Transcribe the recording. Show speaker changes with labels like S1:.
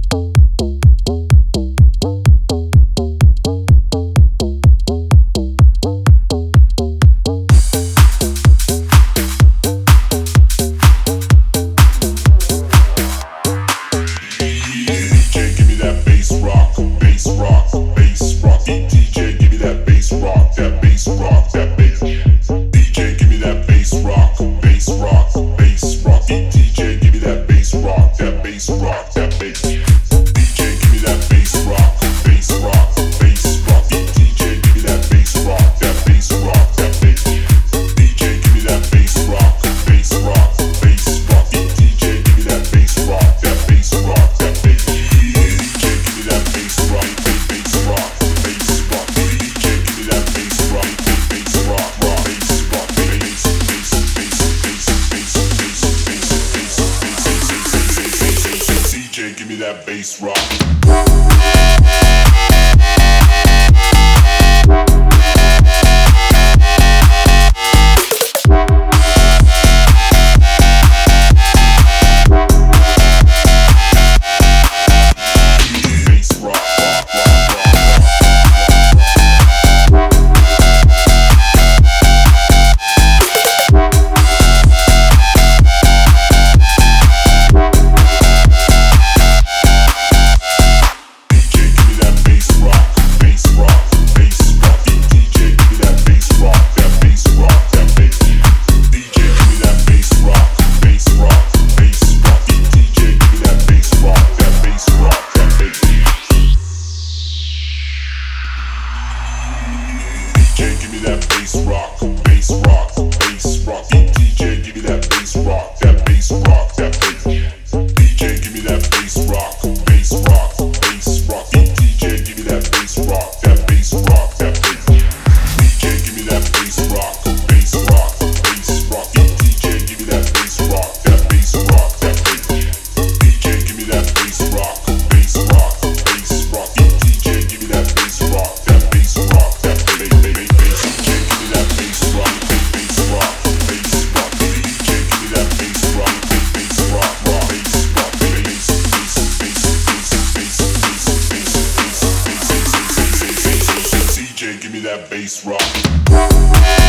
S1: that bass rock. Give me that bass rock, bass rock, bass rock. DJ, give me that bass rock, that bass rock, that bass. DJ, give me that bass rock, bass rock, bass rock. DJ, give me that bass rock, that bass rock, that bass. DJ, give me that bass rock, bass rock, bass rock. DJ, give me that bass rock, that bass rock, that bass. DJ, give me that bass rock, bass rock, bass rock. DJ, give me that bass rock, that bass rock, that bass. Give me that bass rock.